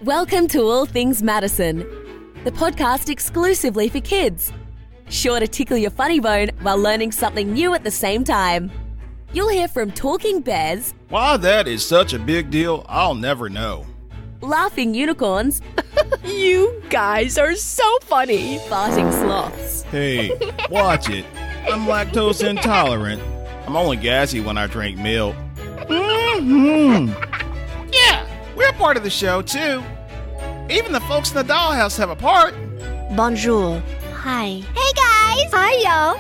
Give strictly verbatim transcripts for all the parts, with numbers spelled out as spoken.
Welcome to All Things Madison, the podcast exclusively for kids. Sure to tickle your funny bone while learning something new at the same time. You'll hear from talking bears, why that is such a big deal, I'll never know. laughing unicorns, You guys are so funny. farting sloths, Hey, watch it. I'm lactose intolerant. I'm only gassy when I drink milk. Mm-hmm. Yeah, we're part of the show, too. Even the folks in the dollhouse have a part. Bonjour. Hi. Hey guys! Hi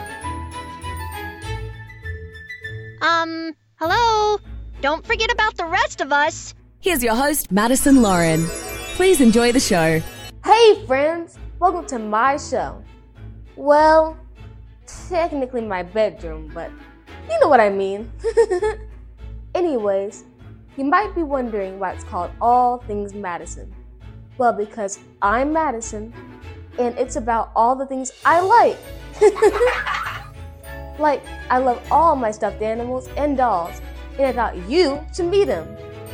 y'all! Um, hello? Don't forget about the rest of us. Here's your host, Madison Lauren. Please enjoy the show. Hey friends, welcome to my show. Well, technically my bedroom, but you know what I mean. Anyways, you might be wondering why it's called All Things Madison. Well, because I'm Madison, and it's about all the things I like. Like, I love all my stuffed animals and dolls, and I thought you should meet them.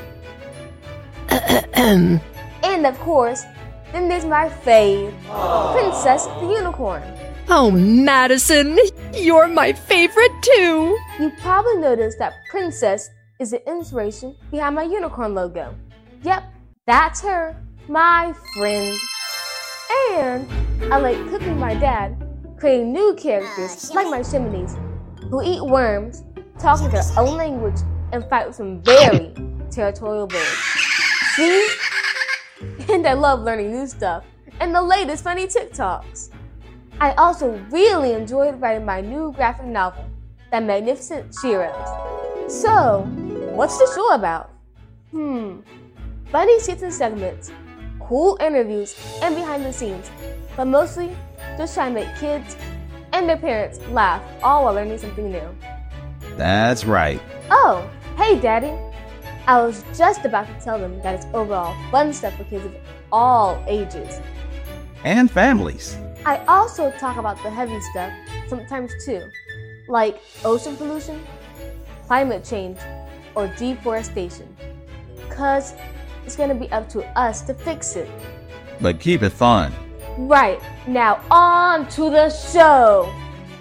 And of course, then there's my fave, Princess the Unicorn. Oh, Madison, you're my favorite too. You probably noticed that Princess is the inspiration behind my unicorn logo. Yep, that's her, my friend. And I like cooking my dad, creating new characters like my chimneys, who eat worms, talk in their own language, and fight with some very territorial birds. See? And I love learning new stuff and the latest funny TikToks. I also really enjoyed writing my new graphic novel, The Magnificent Cheeros. So, what's the show about? Hmm, funny skits and segments, cool interviews, and behind the scenes, but mostly just trying to make kids and their parents laugh all while learning something new. That's right. Oh, hey Daddy. I was just about to tell them that it's overall fun stuff for kids of all ages. And families. I also talk about the heavy stuff sometimes too, like ocean pollution, climate change, or deforestation. Cause it's gonna be up to us to fix it. But keep it fun. Right, now on to the show!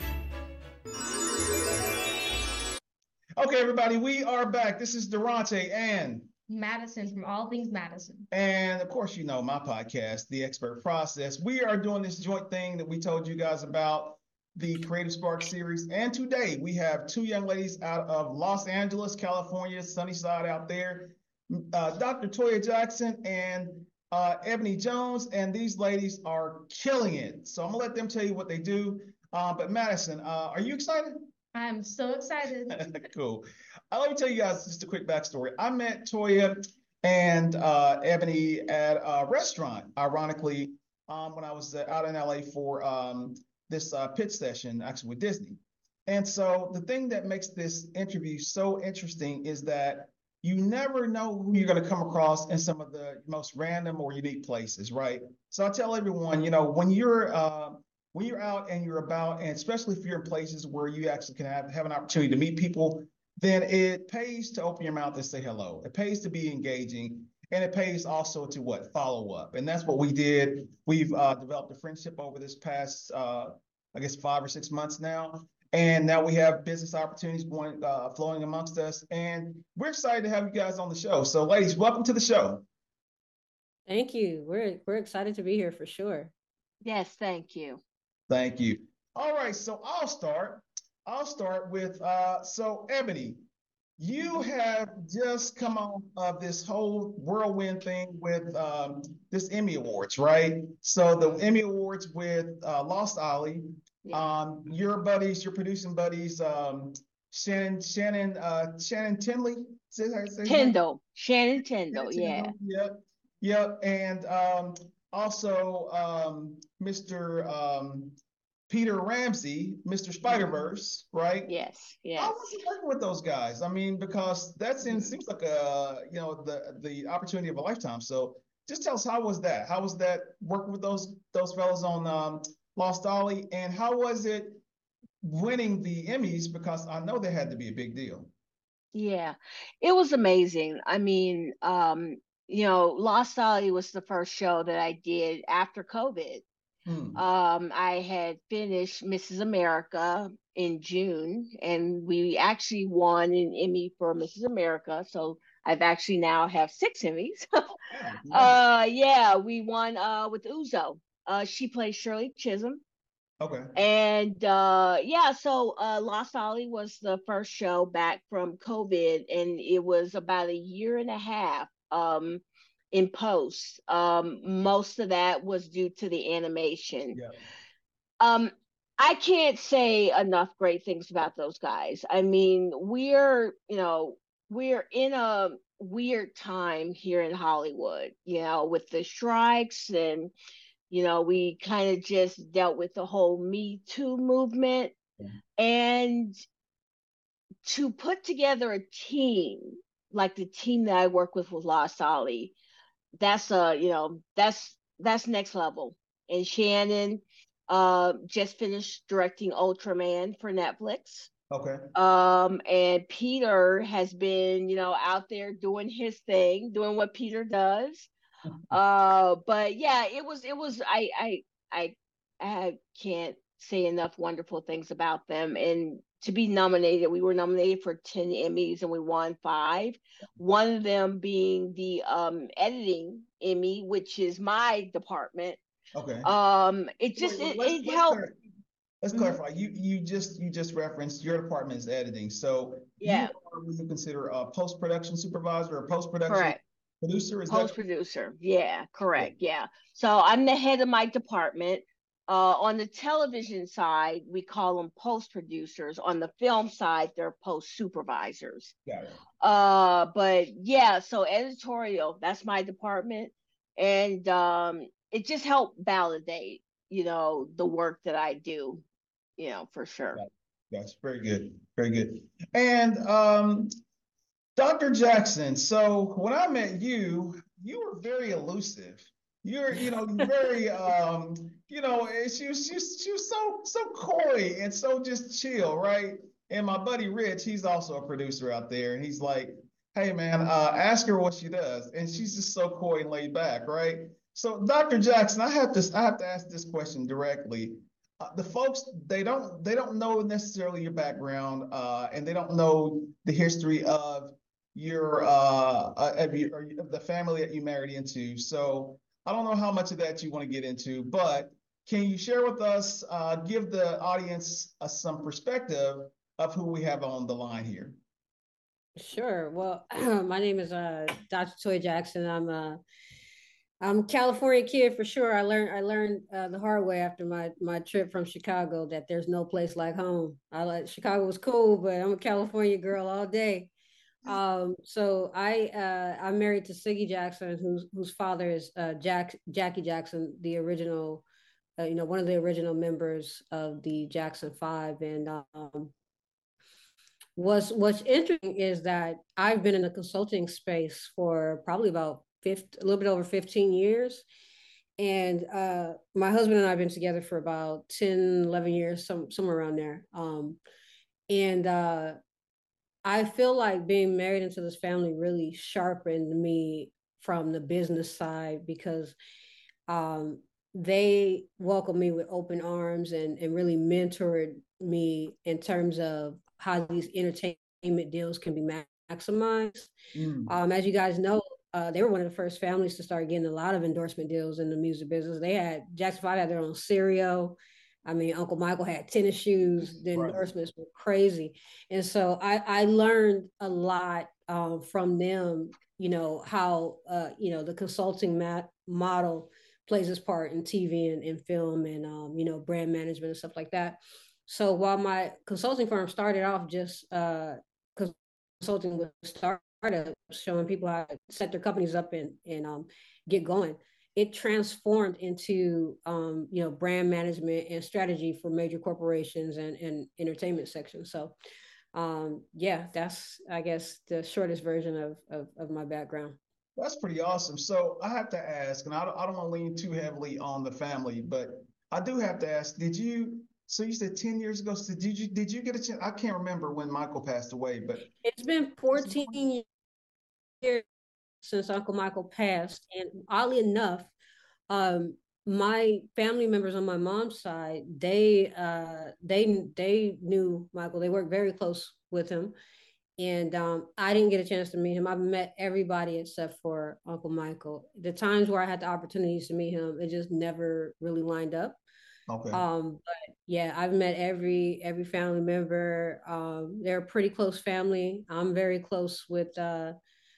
Okay, everybody, we are back. This is Durante and Madison from All Things Madison. and of course, you know my podcast, The Expert Process. We are doing this joint thing that we told you guys about, the Creative Spark series. And today we have two young ladies out of Los Angeles, California, sunny side out there, uh, Doctor Toya Jackson and uh, Ebony Jones. And these ladies are killing it. So I'm gonna let them tell you what they do. Uh, but Madison, uh, are you excited? I'm so excited. Cool. Uh, let me tell you guys just a quick backstory. I met Toya and uh, Ebony at a restaurant, ironically, um, when I was uh, out in L A for um, this uh, pitch session, actually with Disney. And so the thing that makes this interview so interesting is that you never know who you're going to come across in some of the most random or unique places, right? So I tell everyone, you know, when you're uh, when you're out and you're about, and especially if you're in places where you actually can have, have an opportunity to meet people, then it pays to open your mouth and say hello. It pays to be engaging, and it pays also to what? Follow up. And that's what we did. We've uh, developed a friendship over this past, uh, I guess, five or six months now. And now we have business opportunities going, uh, flowing amongst us. And we're excited to have you guys on the show. So ladies, welcome to the show. Thank you. We're we're excited to be here for sure. Yes, thank you. Thank you. All right, so I'll start. I'll start with, uh, so Ebony, you have just come on of this whole whirlwind thing with um, this Emmy Awards, right? So the Emmy Awards with uh, Lost Ollie, um, your buddies, your producing buddies, um, Shannon, Shannon, uh, Shannon Tinley, say her, say her name? Tyndall, Shannon Tyndall, Shannon yeah. Tyndall, Yep, yep, and um, also um, Mister Um, Peter Ramsey, Mister Spider-Verse, right? Yes, yes. How was it working with those guys? I mean, because that seems, seems like a, you know, the the opportunity of a lifetime. So just tell us, how was that? How was that working with those those fellas on um, Lost Ollie? And how was it winning the Emmys? Because I know they had to be a big deal. Yeah, it was amazing. I mean, um, you know, Lost Valley was the first show that I did after COVID. Hmm. Um, I had finished Missus America in June, and we actually won an Emmy for Missus America. So I've actually now have six Emmys. uh, yeah, we won uh with Uzo. Uh, she plays Shirley Chisholm. Okay. And uh, yeah, so uh, Lost Valley was the first show back from COVID, and it was about a year and a half um, in post. Um, most of that was due to the animation. Yeah. Um, I can't say enough great things about those guys. I mean, we're, you know, we're in a weird time here in Hollywood, you know, with the strikes, and you know, we kind of just dealt with the whole Me Too movement. And to put together a team like the team that I work with with Lost Valley, that's a, you know, that's that's next level. And Shannon uh just finished directing Ultraman for Netflix. Okay. Um, and Peter has been, you know, out there doing his thing, doing what Peter does. Uh, but yeah, it was it was I I I I can't say enough wonderful things about them. And to be nominated, we were nominated for ten Emmys and we won five. One of them being the um editing Emmy, which is my department. Okay. Um, it just Wait, it, let's, it let's helped. clar- let's Mhm. clarify. You you just you just referenced your department is editing. So Yeah, you are what you consider a post-production supervisor or post-production correct. producer, is that Post producer. Yeah, correct. Yeah. So I'm the head of my department. Uh, on the television side, we call them post producers. On the film side, they're post supervisors. Got it. Uh, but yeah, so editorial, that's my department. And um, it just helped validate, you know, the work that I do, you know, for sure. That's very good. Very good. And um, Doctor Jackson, so when I met you, you were very elusive. You're, you know, very, um, you know, eh, she was, she was, she was so, so coy and so just chill, right? And my buddy Rich, he's also a producer out there, and he's like, "Hey, man, uh, ask her what she does," and she's just so coy and laid back, right? So, Doctor Jackson, I have to, I have to ask this question directly. Uh, the folks, they don't, they don't know necessarily your background, uh, and they don't know the history of your uh of, your, of the family that you married into. So I don't know how much of that you want to get into, but can you share with us, uh, give the audience uh, some perspective of who we have on the line here? Sure. Well, my name is uh, Doctor Toy Jackson. I'm a I'm a California kid for sure. I learned I learned uh, the hard way after my my trip from Chicago that there's no place like home. I like Chicago was cool, but I'm a California girl all day. Um, so I uh, I'm married to Siggy Jackson, whose whose father is uh, Jack Jackie Jackson, the original, uh, you know, one of the original members of the Jackson Five. And um, what's what's interesting is that I've been in the consulting space for probably about fifty, a little bit over fifteen years. And uh, my husband and I have been together for about ten, eleven years, some somewhere around there. Um, and uh, I feel like being married into this family really sharpened me from the business side because um, they welcomed me with open arms and, and really mentored me in terms of how these entertainment deals can be maximized. Mm. Um, as you guys know, uh, they were one of the first families to start getting a lot of endorsement deals in the music business. They had Jackson Five had their own cereal. I mean, Uncle Michael had tennis shoes. The endorsements were crazy. And so I, I learned a lot um, from them, you know, how, uh, you know, the consulting mat- model plays its part in T V and, and film and, um, you know, brand management and stuff like that. So while my consulting firm started off just uh, consulting with startups, showing people how to set their companies up and, and um, get going, it transformed into, um, you know, brand management and strategy for major corporations and, and entertainment sections. So, um, yeah, that's, I guess, the shortest version of, of, of my background. That's pretty awesome. So I have to ask, and I don't, I don't want to lean too heavily on the family, but I do have to ask, did you, so you said ten years ago, so did you, did you get a chance? I can't remember when Michael passed away, but. It's been fourteen years since Uncle Michael passed. And oddly enough, um, my family members on my mom's side, they uh, they they knew Michael. They worked very close with him, and um, I didn't get a chance to meet him. I've met everybody except for Uncle Michael. The times where I had the opportunities to meet him, it just never really lined up. Okay. Um, but yeah, I've met every every family member. Um, they're a pretty close family. I'm very close with uh,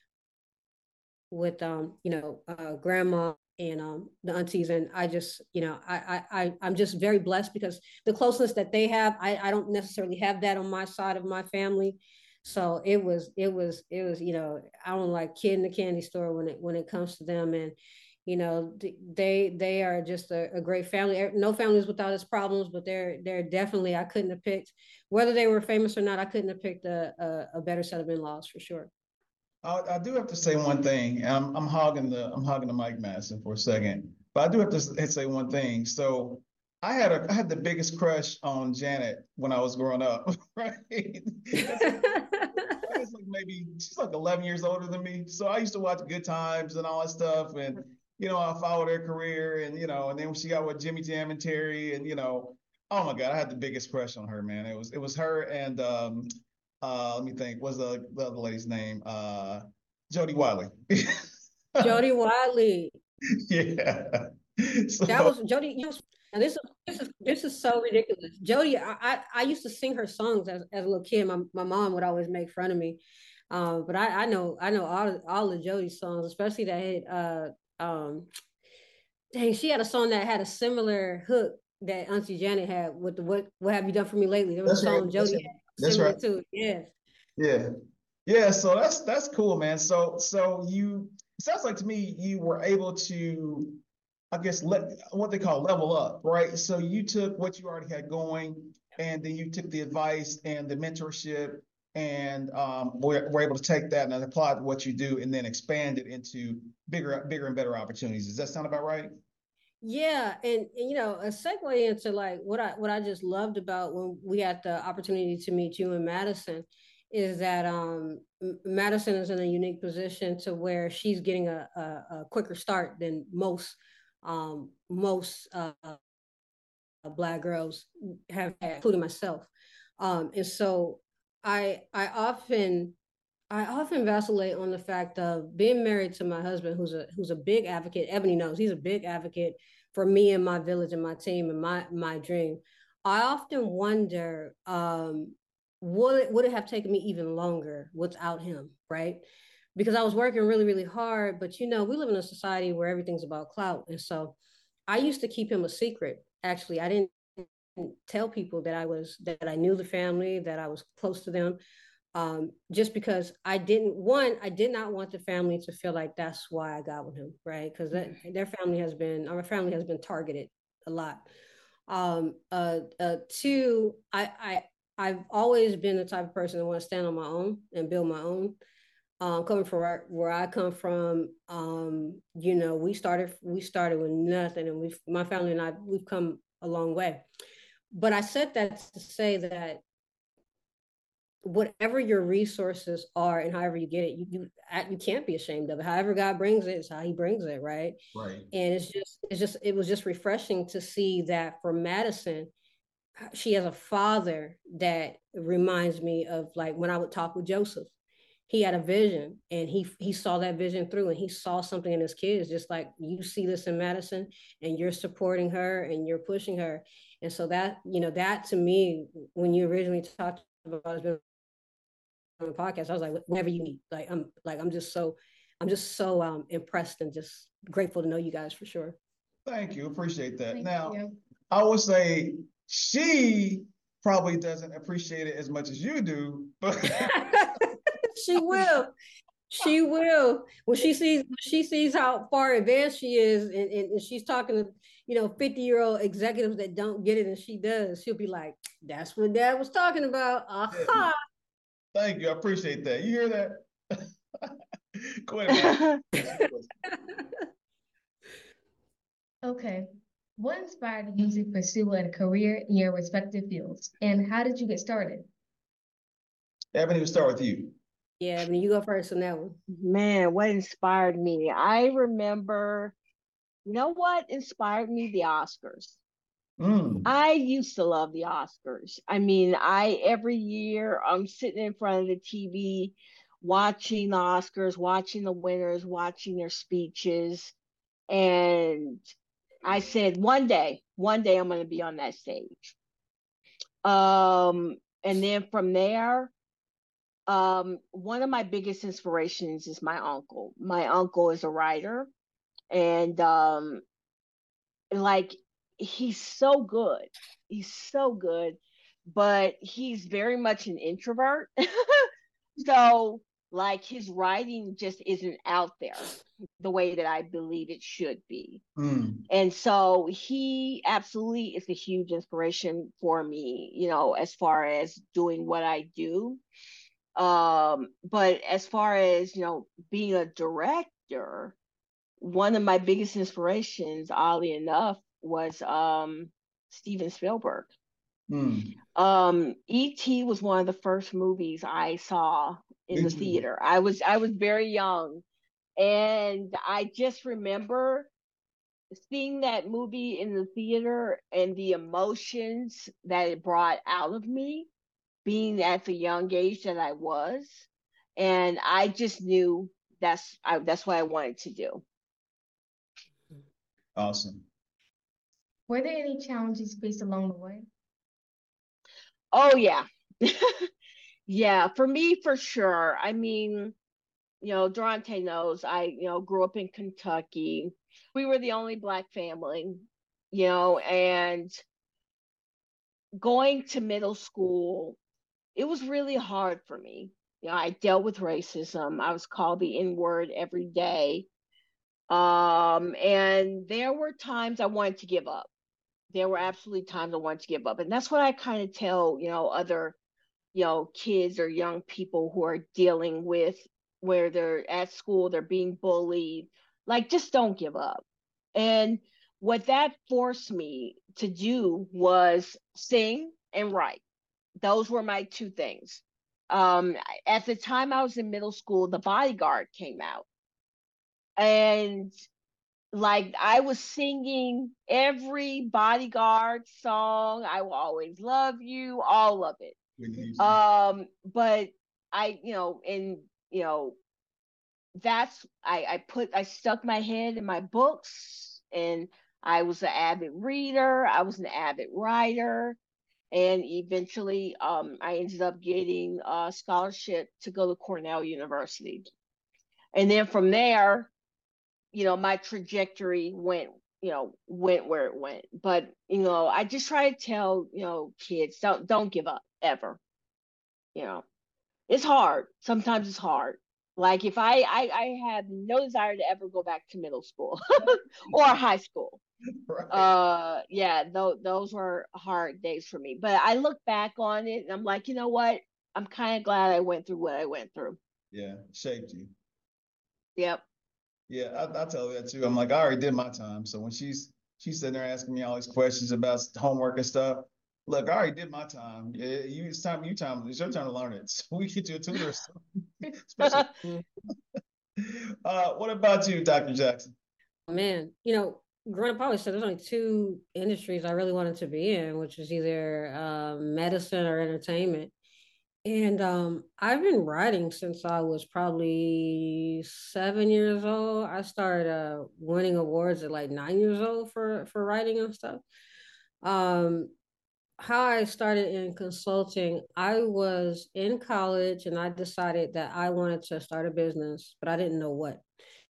with um, you know, uh, grandma and um, the aunties, and I just, you know, I, I I I'm just very blessed because the closeness that they have, I I don't necessarily have that on my side of my family. So it was it was it was you know, I don't like kid in the candy store when it when it comes to them. And you know, they they are just a, a great family. No family is without its problems, but they're they're definitely, I couldn't have picked, whether they were famous or not, I couldn't have picked a a, a better set of in-laws for sure. I, I do have to say one thing. I'm I'm hogging the I'm hogging the Mike Madison for a second, but I do have to say one thing. So I had a I had the biggest crush on Janet when I was growing up, right? It's like, it's like maybe she's like eleven years older than me. So I used to watch Good Times and all that stuff, and you know, I followed her career, and you know, and then when she got with Jimmy Jam and Terry, and you know, oh my God, I had the biggest crush on her, man. It was it was her and um uh let me think, what's the, the other lady's name? Uh Jody Wiley. Jody Wiley. Yeah. So, that was Jody. You know, and this is this is this is so ridiculous. Jody, I, I I used to sing her songs as, as a little kid. My my mom would always make fun of me. Um, but I, I know I know all all of Jody's songs, especially that hit uh um dang, she had a song that had a similar hook that Auntie Janet had with the what what have you done for me lately? There was that's a song right. Jody had that's similar right. to it. Yeah. Yeah. Yeah. So that's that's cool, man. So so you it sounds like to me you were able to, I guess, let what they call level up, right? So you took what you already had going, and then you took the advice and the mentorship, and um, were, were able to take that and apply it to what you do, and then expand it into bigger, bigger and better opportunities. Does that sound about right? Yeah, and, and you know, a segue into like what I what I just loved about when we had the opportunity to meet you in Madison is that um, Madison is in a unique position to where she's getting a, a, a quicker start than most um, most uh, Black girls have had, including myself. Um, and so I I often I often vacillate on the fact of being married to my husband, who's a who's a big advocate. Ebony knows he's a big advocate for me and my village and my team and my my dream. I often wonder, um, would it would it have taken me even longer without him, right? Because I was working really, really hard, but you know, we live in a society where everything's about clout. And so I used to keep him a secret. Actually, I didn't tell people that I was that I knew the family, that I was close to them. Um, just because I didn't one, I did not want the family to feel like that's why I got with him, right? Because their family has been, our family has been targeted a lot. Um, uh, uh, two, I, I, I've always been the type of person that want to stand on my own and build my own. Um, coming from where, where I come from, um, you know, we started we started with nothing, and we've my family and I we've come a long way. But I said that to say that whatever your resources are and however you get it, you you you can't be ashamed of it. However God brings it is how He brings it, right? Right. And it's just it's just it was just refreshing to see that for Madison, she has a father that reminds me of like when I would talk with Joseph. He had a vision, and he he saw that vision through, and he saw something in his kids, just like you see this in Madison, and you're supporting her and you're pushing her. And so that, you know, that to me, when you originally talked about it on the podcast, I was like, whatever you need. Like I'm like I'm just so I'm just so um impressed and just grateful to know you guys for sure. Thank you. Appreciate that. Thank now, you. I would say she probably doesn't appreciate it as much as you do, but she will. She will. When she sees when she sees how far advanced she is, and, and, and she's talking to, you know, fifty-year-old executives that don't get it, and she does, she'll be like, that's what Dad was talking about. Aha. Thank you. I appreciate that. You hear that? Go ahead, man. Okay. What inspired you to pursue a career in your respective fields, and how did you get started? Ebony, we'll start with you. Yeah, I mean, you go first on that one. Man, what inspired me? I remember, you know what inspired me? The Oscars. Mm. I used to love the Oscars. I mean, I every year I'm sitting in front of the T V watching the Oscars, watching the winners, watching their speeches. And I said, one day, one day I'm going to be on that stage. Um, and then from there, um, one of my biggest inspirations is my uncle. My uncle is a writer, and um, like he's so good. He's so good, but he's very much an introvert. So like his writing just isn't out there the way that I believe it should be. Mm. And so he absolutely is a huge inspiration for me, you know, as far as doing what I do. Um, but as far as, you know, being a director, one of my biggest inspirations, oddly enough, was um, Steven Spielberg. Mm. Um, E T was one of the first movies I saw in the theater. I was I was very young, and I just remember seeing that movie in the theater and the emotions that it brought out of me, being at the young age that I was, and I just knew that's I, that's what I wanted to do. Awesome. Were there any challenges faced along the way? Oh yeah. Yeah, for me, for sure. I mean, you know, Durante knows I, you know, grew up in Kentucky. We were the only Black family, you know, and going to middle school, it was really hard for me. You know, I dealt with racism. I was called the N-word every day. Um, and there were times I wanted to give up. There were absolutely times I wanted to give up. And that's what I kind of tell, you know, other, you know, kids or young people who are dealing with where they're at school, they're being bullied, like, just don't give up. And what that forced me to do was sing and write. Those were my two things. Um, at the time I was in middle school, The Bodyguard came out. And like I was singing every Bodyguard song, I Will Always Love You, all of it. Um, but I, you know, and you know, that's I, I put I stuck my head in my books, and I was an avid reader, I was an avid writer, and eventually um I ended up getting a scholarship to go to Cornell University. And then from there, you know, my trajectory went, you know, went where it went. But, you know, I just try to tell, you know, kids, don't don't give up ever. You know, it's hard. Sometimes it's hard. Like if I, I, I have no desire to ever go back to middle school or high school. Right. Uh, yeah, th- those were hard days for me. But I look back on it and I'm like, you know what? I'm kind of glad I went through what I went through. Yeah, shaped you. Yep. Yeah, I, I tell her that too. I'm like, I already did my time. So when she's she's sitting there asking me all these questions about homework and stuff, look, I already did my time. Yeah, you, it's time. You time. It's your time to learn it. So we get you a tutor. Especially. uh, what about you, Doctor Jackson? Man, you know, growing up, I always said there's only two industries I really wanted to be in, which was either um, medicine or entertainment. And um, I've been writing since I was probably seven years old. I started uh, winning awards at like nine years old for for writing and stuff. Um, how I started in consulting, I was in college and I decided that I wanted to start a business, but I didn't know what.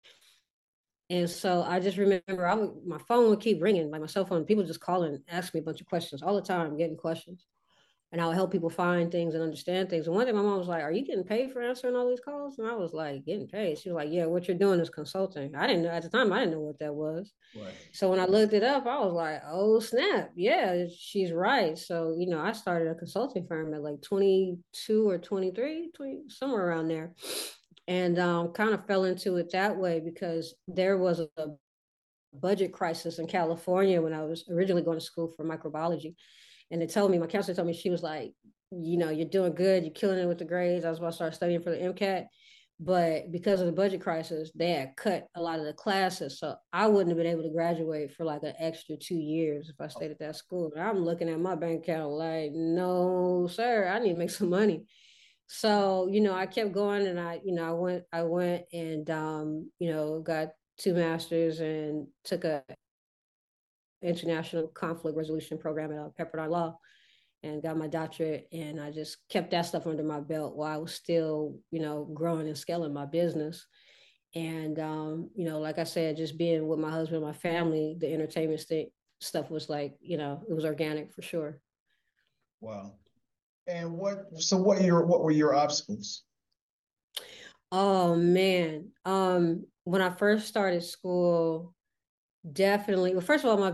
And so I just remember I would, my phone would keep ringing, like my cell phone. People just calling, asking me a bunch of questions all the time, getting questions. And I would help people find things and understand things. And one day my mom was like, are you getting paid for answering all these calls? And I was like, getting paid? She was like, yeah, what you're doing is consulting. I didn't know, at the time, I didn't know what that was. Right. So when I looked it up, I was like, oh, snap. Yeah, she's right. So, you know, I started a consulting firm at like twenty-two or twenty-three, twenty, somewhere around there. And um, kind of fell into it that way because there was a budget crisis in California when I was originally going to school for microbiology. And they told me, my counselor told me, she was like, you know, you're doing good, you're killing it with the grades. I was about to start studying for the MCAT. But because of the budget crisis, they had cut a lot of the classes. So I wouldn't have been able to graduate for like an extra two years if I stayed at that school. And I'm looking at my bank account like, no, sir, I need to make some money. So, you know, I kept going and I, you know, I went, I went and, um, you know, got two masters and took a international conflict resolution program at Pepperdine Law and got my doctorate. And I just kept that stuff under my belt while I was still, you know, growing and scaling my business. And, um, you know, like I said, just being with my husband, my family, the entertainment st- stuff was like, you know, it was organic for sure. Wow. And what, so what your, what were your obstacles? Oh man. Um, when I first started school, definitely, well, first of all, my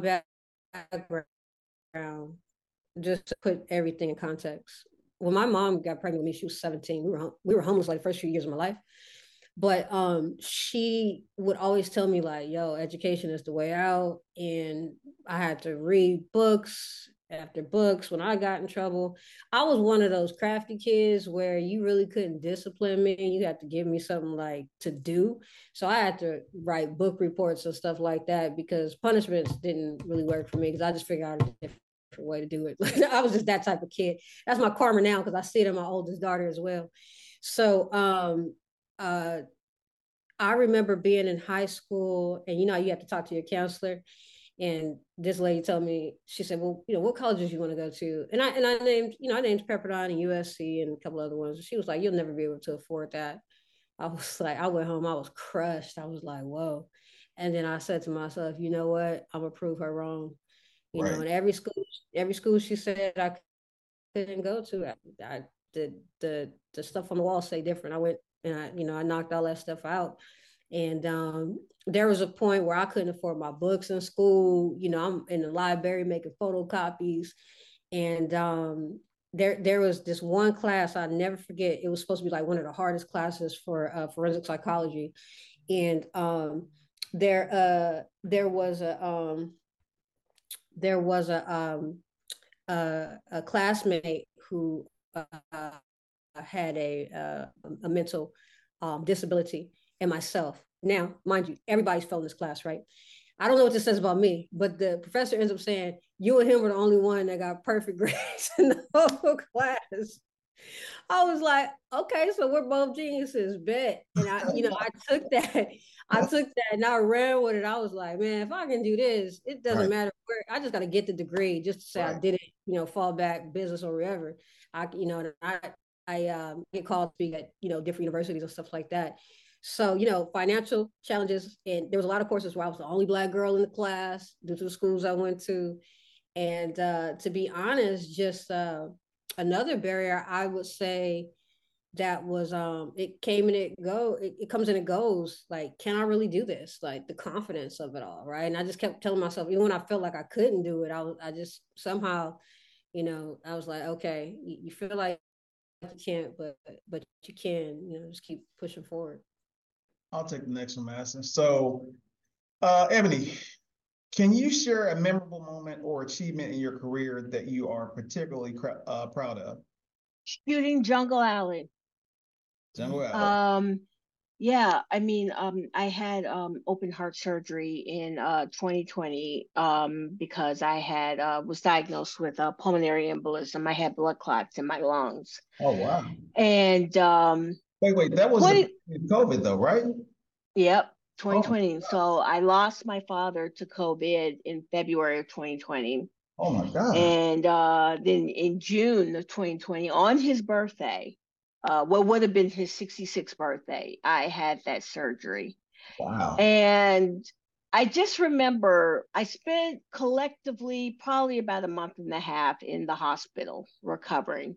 background, just to put everything in context. When my mom got pregnant with me, she was seventeen. We were we were homeless like the first few years of my life. But um, she would always tell me like, yo, education is the way out. And I had to read books after books when I got in trouble. I was one of those crafty kids where you really couldn't discipline me. You had to give me something like to do. So I had to write book reports and stuff like that because punishments didn't really work for me because I just figured out a different way to do it. I was just that type of kid. That's my karma now because I see it in my oldest daughter as well. So um, uh, I remember being in high school, and you know you have to talk to your counselor. And this lady told me, she said, "Well, you know, what colleges you want to go to?" And I and I named, you know, I named Pepperdine and U S C and a couple other ones. And she was like, "You'll never be able to afford that." I was like, I went home, I was crushed. I was like, "Whoa!" And then I said to myself, "You know what? I'm gonna prove her wrong." You right. know, and every school, every school she said I couldn't go to, I, I the the the stuff on the wall say different. I went and I, you know, I knocked all that stuff out. And um, there was a point where I couldn't afford my books in school. You know, I'm in the library making photocopies, and um, there there was this one class I never forget. It was supposed to be like one of the hardest classes for uh, forensic psychology, and um, there uh, there was a um, there was a um, a, a classmate who uh, had a uh, a mental um, disability, and myself. Now, mind you, everybody's felt in this class, right? I don't know what this says about me, but the professor ends up saying, "You and him were the only one that got perfect grades in the whole class." I was like, okay, so we're both geniuses, bet. And I, you know, I took that, I took that and I ran with it. I was like, man, if I can do this, it doesn't right. matter where, I just got to get the degree just to say right. I did it, you know, fall back business or whatever. I, you know, I, I um, get called to speak at, you know, different universities and stuff like that. So, you know, financial challenges. And there was a lot of courses where I was the only Black girl in the class due to the schools I went to. And uh, to be honest, just, uh, another barrier I would say that was um it came and it go it, it comes and it goes, like, can I really do this? Like the confidence of it all, right? And I just kept telling myself, even when I felt like I couldn't do it, I was I just somehow, you know, I was like, okay, you, you feel like you can't, but but you can, you know, just keep pushing forward. I'll take the next one, Madison. So uh Ebony, can you share a memorable moment or achievement in your career that you are particularly uh, proud of? Shooting Jungle Alley. Jungle Alley. Um, yeah, I mean, um, I had um, open heart surgery in uh, twenty twenty um, because I had uh, was diagnosed with a pulmonary embolism. I had blood clots in my lungs. Oh wow! And um, wait, wait, that was twenty COVID though, right? Yep. twenty twenty. Oh, so I lost my father to COVID in February of twenty twenty. Oh my God. And uh, then in June of twenty twenty, on his birthday, uh, what would have been his sixty-sixth birthday, I had that surgery. Wow. And I just remember I spent collectively probably about a month and a half in the hospital recovering.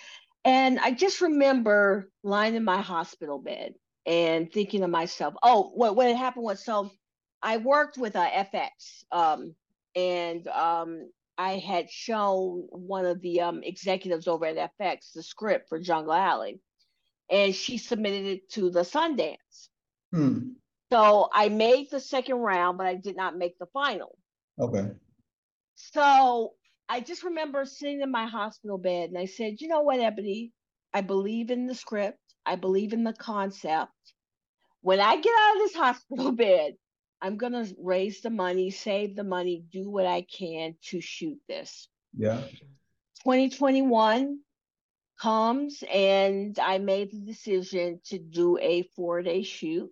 And I just remember lying in my hospital bed and thinking to myself, oh, what, what had happened was, so I worked with uh, F X, um, and um, I had shown one of the um, executives over at F X the script for Jungle Alley, and she submitted it to the Sundance. Hmm. So I made the second round, but I did not make the final. Okay. So I just remember sitting in my hospital bed and I said, you know what, Ebony? I believe in the script. I believe in the concept. When I get out of this hospital bed, I'm going to raise the money, save the money, do what I can to shoot this. Yeah. twenty twenty-one comes and I made the decision to do a four day shoot.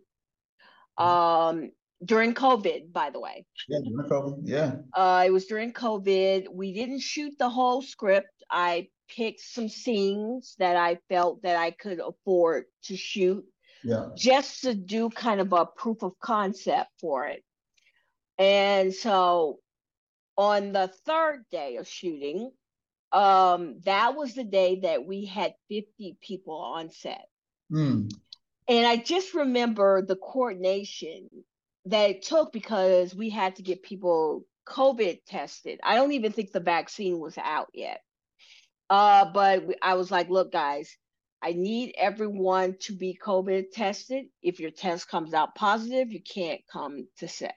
Um, during COVID, by the way. Yeah, during COVID. Yeah. Uh, it was during COVID. We didn't shoot the whole script. I picked some scenes that I felt that I could afford to shoot. Yeah. Just to do kind of a proof of concept for it. And so on the third day of shooting, um, that was the day that we had fifty people on set. Mm. And I just remember the coordination that it took because we had to get people COVID tested. I don't even think the vaccine was out yet. Uh, but I was like, look, guys, I need everyone to be COVID tested. If your test comes out positive, you can't come to set.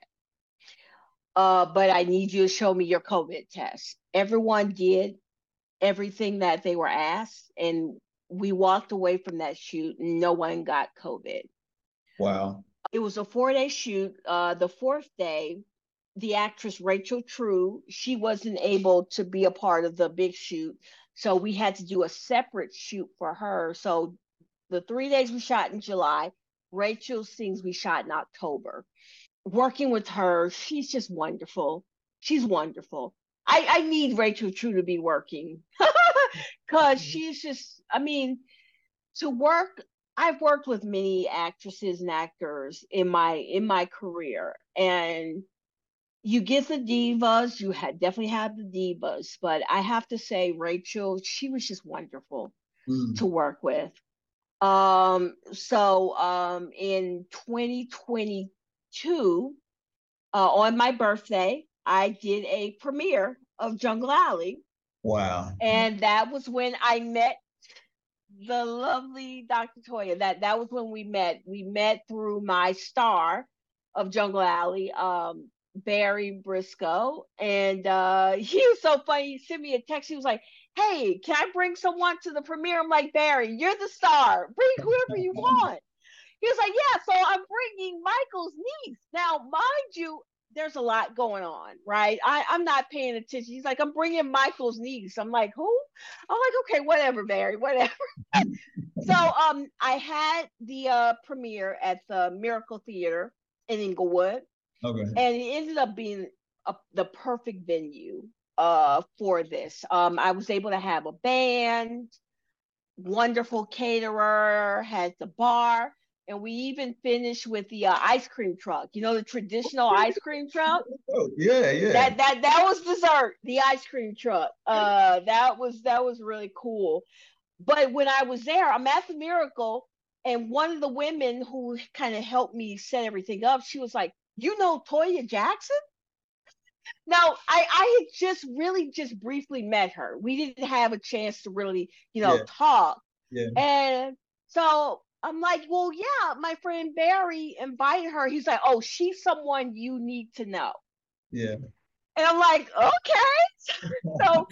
Uh, but I need you to show me your COVID test. Everyone did everything that they were asked, and we walked away from that shoot and no one got COVID. Wow. It was a four-day shoot. Uh, the fourth day, the actress Rachel True, she wasn't able to be a part of the big shoot. So we had to do a separate shoot for her. So the three days we shot in July, Rachel's scenes we shot in October. Working with her, she's just wonderful. She's wonderful. I, I need Rachel True to be working because she's just, I mean, to work, I've worked with many actresses and actors in my in my career, and you get the divas, you had definitely have the divas, but I have to say, Rachel, she was just wonderful mm. to work with. Um, so um, in twenty twenty-two, uh, on my birthday, I did a premiere of Jungle Alley. Wow. And that was when I met the lovely Doctor Toya. That that was when we met. We met through my star of Jungle Alley, um, Barry Briscoe. And uh, he was so funny. He sent me a text. He was like, hey, can I bring someone to the premiere? I'm like, Barry, you're the star. Bring whoever you want. He was like, yeah, so I'm bringing Michael's niece. Now, mind you, there's a lot going on, right? I, I'm not paying attention. He's like, I'm bringing Michael's niece. I'm like, who? I'm like, okay, whatever, Barry, whatever. So um, I had the uh, premiere at the Miracle Theater in Inglewood. Okay. And it ended up being a, the perfect venue uh, for this. Um, I was able to have a band, wonderful caterer, had the bar. And we even finished with the uh, ice cream truck. You know, the traditional ice cream truck? Oh, yeah, yeah. That that that was dessert, the ice cream truck. Uh, that was that was really cool. But when I was there, I'm at the Miracle, and one of the women who kind of helped me set everything up, she was like, you know Toya Jackson? Now, I, I had just really just briefly met her. We didn't have a chance to really, you know, yeah. talk. Yeah. And so I'm like, well, yeah, my friend Barry invited her. He's like, oh, she's someone you need to know. Yeah. And I'm like, okay. So,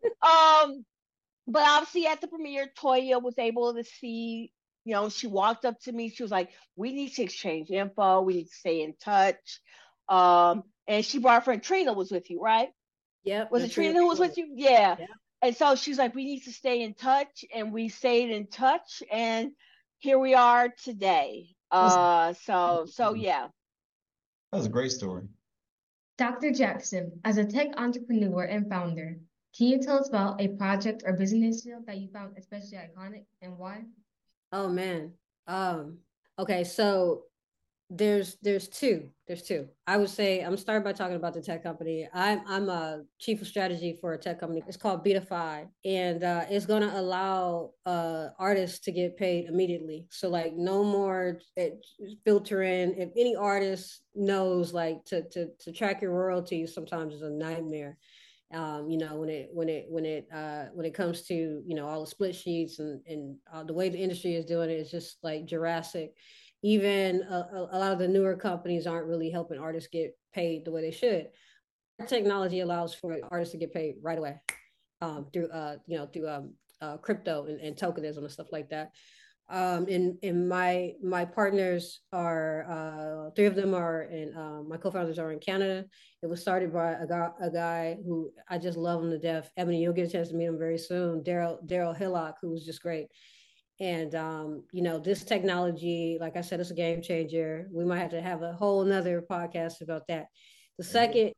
um, but obviously at the premiere, Toya was able to see, you know, she walked up to me. She was like, we need to exchange info. We need to stay in touch. Um, and she brought her friend Trina was with you, right? Yeah. Was it Trina who was with you? Yeah. yeah. And so she's like, we need to stay in touch. And we stayed in touch. And here we are today. Uh, so, so yeah. That was a great story. Doctor Jackson, as a tech entrepreneur and founder, can you tell us about a project or business deal that you found especially iconic and why? Oh man. Um, okay, so there's there's two. There's two. I would say I'm starting by talking about the tech company. I'm I'm a chief of strategy for a tech company. It's called Beatify, and uh, it's going to allow uh, artists to get paid immediately. So like no more it, filter in. If any artist knows like to to to track your royalties, sometimes is a nightmare. Um, you know, when it when it when it uh, when it comes to you know all the split sheets and and uh, the way the industry is doing it is just like Jurassic. Even a, a lot of the newer companies aren't really helping artists get paid the way they should. technology allows for artists to get paid right away um, through, uh, you know, through um, uh, crypto and, and tokenism and stuff like that. Um, and, and my my partners are, uh, three of them are in, um, my co-founders are in Canada. It was started by a guy, a guy who I just love him to death. Ebony, you'll get a chance to meet him very soon. Daryl Daryl Hillock, who was just great. And, um, you know, this technology, like I said, it's a game changer. We might have to have a whole nother podcast about that. The second,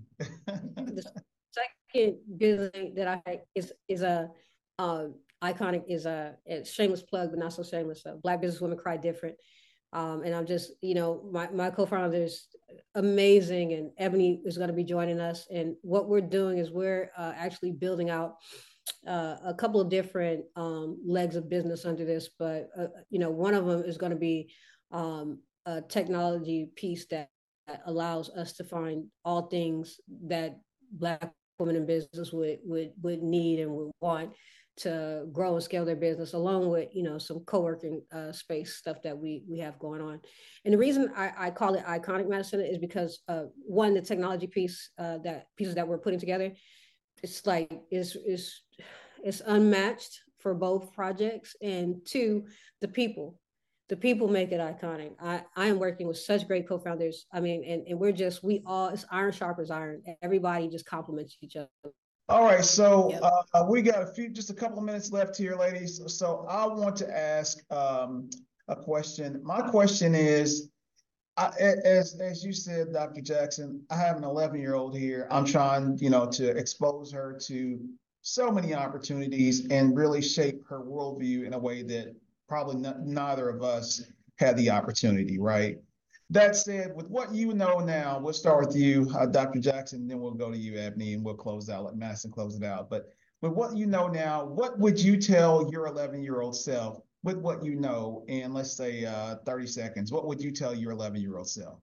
the second business that I is is a uh, iconic is a, a shameless plug, but not so shameless. Uh, Black businesswomen cry different, um, and I'm just you know my my co-founder is amazing, and Ebony is going to be joining us. And what we're doing is we're uh, actually building out uh, a couple of different um, legs of business under this, but uh, you know one of them is going to be um, a technology piece that that allows us to find all things that Black women in business would would would need and would want to grow and scale their business, along with you know some co-working uh, space stuff that we we have going on. And the reason I, I call it Iconic Madison is because uh, one, the technology piece uh, that pieces that we're putting together, it's like is is it's unmatched for both projects, and two, the people. The people make it iconic. I, I am working with such great co-founders. I mean, and, and we're just, we all, it's iron sharpers iron. Everybody just complements each other. All right. So Yep. uh, we got a few, just a couple of minutes left here, ladies. So I want to ask um, a question. My question is, I, as, as you said, Doctor Jackson, I have an eleven year old here. I'm trying, you know, to expose her to so many opportunities and really shape her worldview in a way that probably not, neither of us had the opportunity, right? That said, with what you know now, we'll start with you, uh, Doctor Jackson, and then we'll go to you, Ebony, and we'll close out, let Madison close it out. But with what you know now, what would you tell your eleven-year-old self with what you know in, let's say, uh, thirty seconds? What would you tell your eleven-year-old self?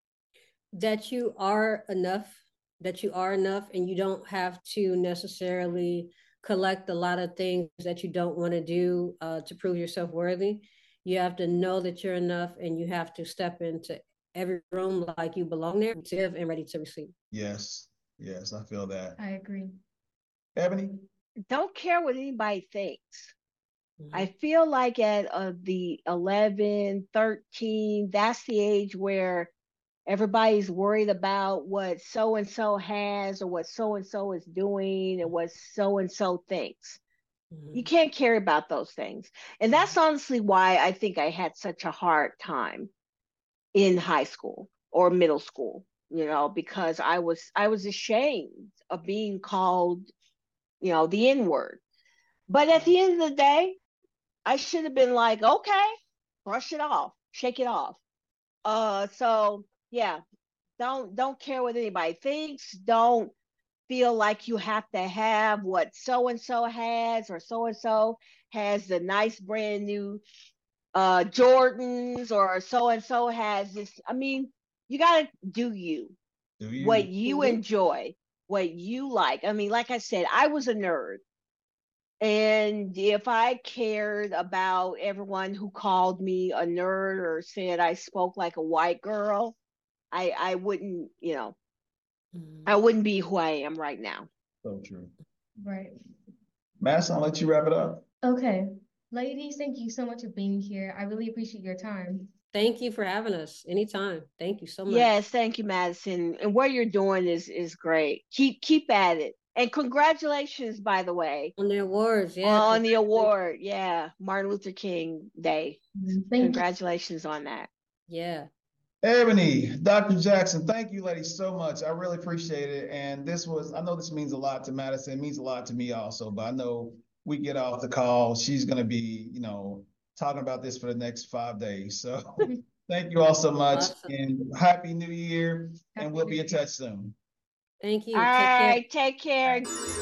That you are enough, that you are enough, and you don't have to necessarily collect a lot of things that you don't want to do uh, to prove yourself worthy. You have to know that you're enough, and you have to step into every room like you belong there, and ready to receive. Yes, yes, I feel that. I agree. Ebony? Don't care what anybody thinks. Mm-hmm. I feel like at uh, the eleven, thirteen, that's the age where everybody's worried about what so-and-so has or what so-and-so is doing and what so-and-so thinks. Mm-hmm. You can't care about those things. And that's honestly why I think I had such a hard time in high school or middle school, you know, because I was, I was ashamed of being called, you know, the N-word. But at the end of the day, I should have been like, okay, brush it off, shake it off. Uh, so yeah, don't don't care what anybody thinks. Don't feel like you have to have what so-and-so has, or so-and-so has the nice brand new uh, Jordans, or so-and-so has this. I mean, you got to do you, do you, what you mm-hmm. enjoy, what you like. I mean, like I said, I was a nerd. And if I cared about everyone who called me a nerd or said I spoke like a white girl, I, I wouldn't, you know, mm. I wouldn't be who I am right now. So true. Right. Madison, I'll let you wrap it up. Okay. Ladies, thank you so much for being here. I really appreciate your time. Thank you for having us. Anytime. Thank you so much. Yes, thank you, Madison. And what you're doing is is great. Keep keep at it. And congratulations, by the way. On the awards, yeah. On the award, yeah. Martin Luther King Day. Thank congratulations you. on that. Yeah. Ebony, Doctor Jackson, thank you, ladies, so much. I really appreciate it. And this was, I know this means a lot to Madison. It means a lot to me also, but I know we get off the call, she's going to be, you know, talking about this for the next five days. So thank you all so much. Awesome. And Happy New Year. Happy and we'll be in touch soon. Thank you. All take right, care. Take care.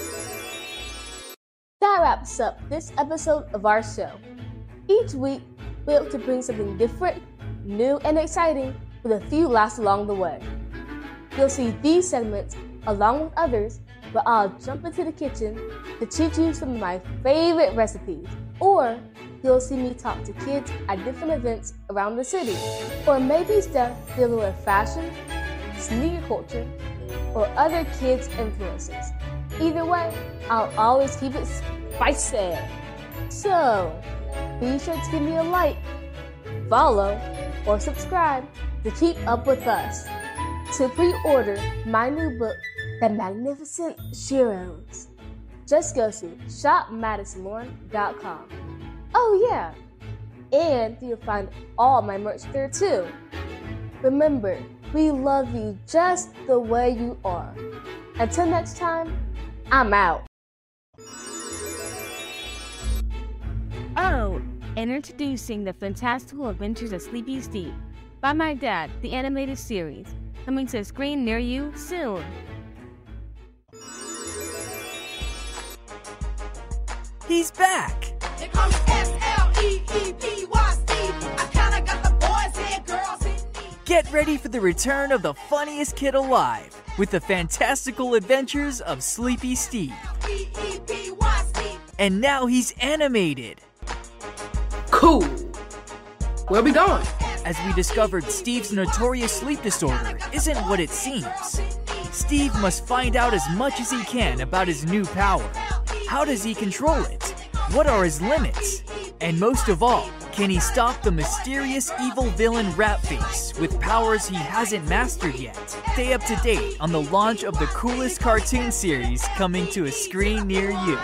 That wraps up this episode of our show. Each week, we hope to bring something different, new, and exciting with a few laughs along the way. You'll see these segments along with others, where I'll jump into the kitchen to teach you some of my favorite recipes, or you'll see me talk to kids at different events around the city, or maybe stuff dealing with fashion, sneaker culture, or other kids' influences. Either way, I'll always keep it spicy. So, be sure to give me a like, follow, or subscribe to keep up with us. To pre-order my new book, The Magnificent Sheroes, just go to shop madison lauren dot com. Oh yeah, and you'll find all my merch there too. Remember, we love you just the way you are. Until next time, I'm out. Oh, and introducing The Fantastical Adventures of Sleepy Steve by my dad, the animated series, coming to a screen near you soon. He's back! They call me S L E E P Y Steve. I kinda got the boys and girls in me. Get ready for the return of the funniest kid alive with the fantastical adventures of Sleepy Steve. E E P Y Steve. And now he's animated. Cool. Where we going? As we discovered Steve's notorious sleep disorder isn't what it seems. Steve must find out as much as he can about his new power. How does he control it? What are his limits? And most of all, can he stop the mysterious evil villain Ratface with powers he hasn't mastered yet? Stay up to date on the launch of the coolest cartoon series coming to a screen near you.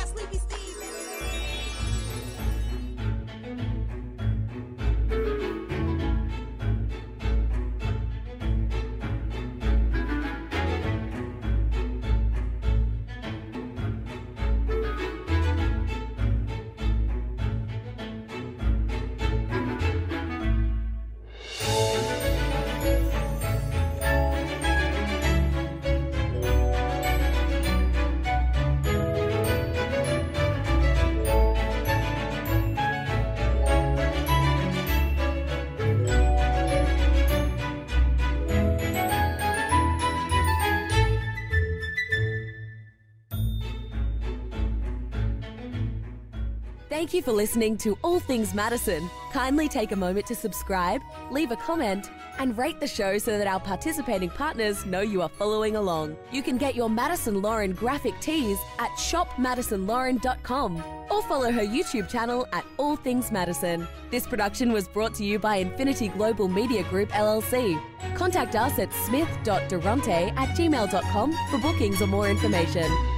Thank you for listening to All Things Madison. Kindly take a moment to subscribe, leave a comment, and rate the show so that our participating partners know you are following along. You can get your Madison Lauren graphic tees at shop madison lauren dot com or follow her YouTube channel at All Things Madison. This production was brought to you by Infinity Global Media Group L L C. Contact us at smith dot durante at gmail dot com for bookings or more information.